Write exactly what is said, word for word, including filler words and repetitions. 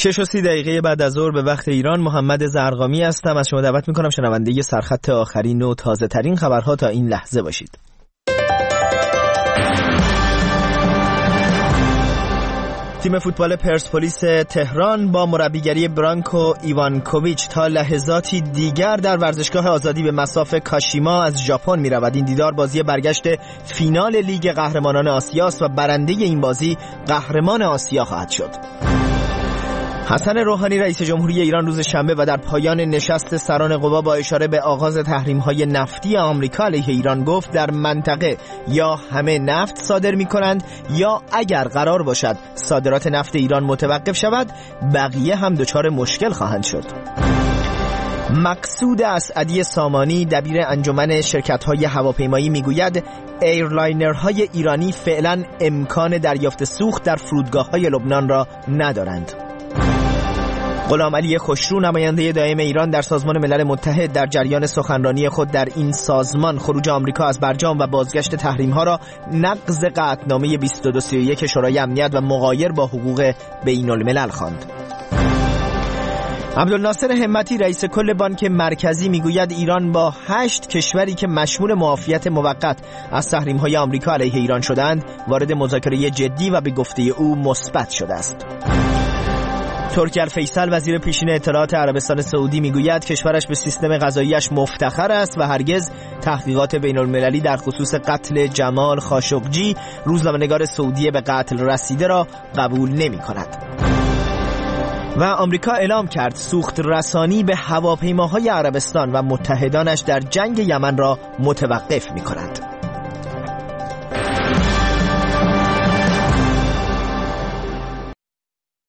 شش و سی دقیقه بعد از ظهر به وقت ایران، محمد زرقامی هستم. از شما دعوت میکنم شنونده سرخط آخرین و تازه ترین خبرها تا این لحظه باشید. تیم فوتبال پرسپولیس تهران با مربیگری برانکو ایوانکوویچ تا لحظاتی دیگر در ورزشگاه آزادی به مصاف کاشیما از ژاپن می‌رود. این دیدار بازی برگشت فینال لیگ قهرمانان آسیا است و برنده این بازی قهرمان آسیا خواهد شد. حسن روحانی رئیس جمهوری ایران روز شنبه و در پایان نشست سران قوا با اشاره به آغاز تحریم‌های نفتی آمریکا علیه ایران گفت در منطقه یا همه نفت صادر می‌کنند یا اگر قرار باشد صادرات نفت ایران متوقف شود بقیه هم دچار مشکل خواهند شد. مقصود اسعدی سامانی دبیر انجمن شرکت‌های هواپیمایی میگوید ایرلاینرهای ایرانی فعلا امکان دریافت سوخت در فرودگاه‌های لبنان را ندارند. غلام علی خوشرو نماینده دائم ایران در سازمان ملل متحد در جریان سخنرانی خود در این سازمان خروج آمریکا از برجام و بازگشت تحریم‌ها را نقض قطعنامه بیست و دو سی و یک شورای امنیت و مغایر با حقوق بین الملل خواند. عبدالناصر همتی رئیس کل بانک مرکزی میگوید ایران با هشت کشوری که مشمول معافیت موقت از تحریم‌های آمریکا علیه ایران شدند وارد مذاکره جدی و به گفته او مثبت شده است. ترکی الفیصل وزیر پیشین اطلاعات عربستان سعودی میگوید کشورش به سیستم قضاییش مفتخر است و هرگز تحقیقات بین المللی در خصوص قتل جمال خاشقجی روزنامه‌نگار سعودی به قتل رسیده را قبول نمی کند. و آمریکا اعلام کرد سوخت رسانی به هواپیماهای عربستان و متحدانش در جنگ یمن را متوقف می کند.